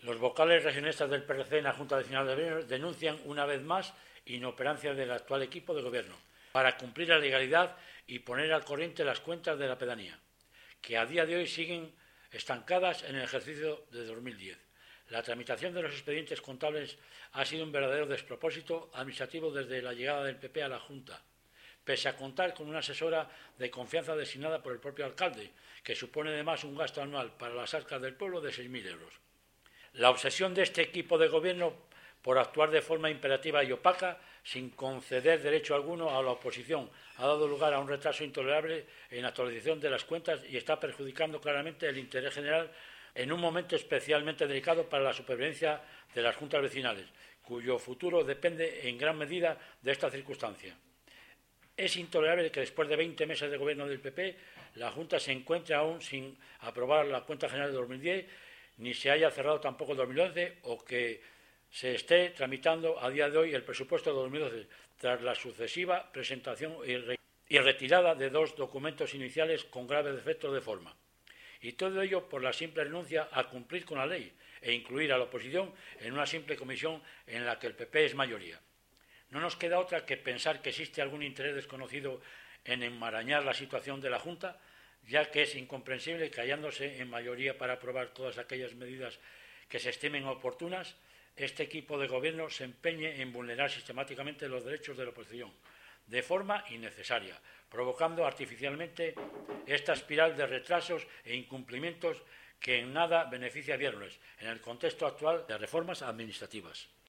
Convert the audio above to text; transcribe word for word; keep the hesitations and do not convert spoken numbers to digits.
Los vocales regionalistas del P R C en la Junta Vecinal de Bermeo denuncian una vez más inoperancia del actual equipo de gobierno para cumplir la legalidad y poner al corriente las cuentas de la pedanía, que a día de hoy siguen estancadas en el ejercicio de dos mil diez. La tramitación de los expedientes contables ha sido un verdadero despropósito administrativo desde la llegada del P P a la Junta, pese a contar con una asesora de confianza designada por el propio alcalde, que supone además un gasto anual para las arcas del pueblo de seis mil euros. La obsesión de este equipo de gobierno por actuar de forma imperativa y opaca, sin conceder derecho alguno a la oposición, ha dado lugar a un retraso intolerable en la actualización de las cuentas y está perjudicando claramente el interés general en un momento especialmente delicado para la supervivencia de las juntas vecinales, cuyo futuro depende en gran medida de esta circunstancia. Es intolerable que después de veinte meses de gobierno del P P la Junta se encuentre aún sin aprobar la cuenta general de dos mil diez, ni se haya cerrado tampoco el dos mil once, o que se esté tramitando a día de hoy el presupuesto de dos mil doce, tras la sucesiva presentación y retirada de dos documentos iniciales con graves defectos de forma. Y todo ello por la simple renuncia a cumplir con la ley e incluir a la oposición en una simple comisión en la que el P P es mayoría. No nos queda otra que pensar que existe algún interés desconocido en enmarañar la situación de la Junta, ya que es incomprensible que, hallándose en mayoría para aprobar todas aquellas medidas que se estimen oportunas, este equipo de gobierno se empeñe en vulnerar sistemáticamente los derechos de la oposición, de forma innecesaria, provocando artificialmente esta espiral de retrasos e incumplimientos que en nada beneficia a Viernes, en el contexto actual de reformas administrativas.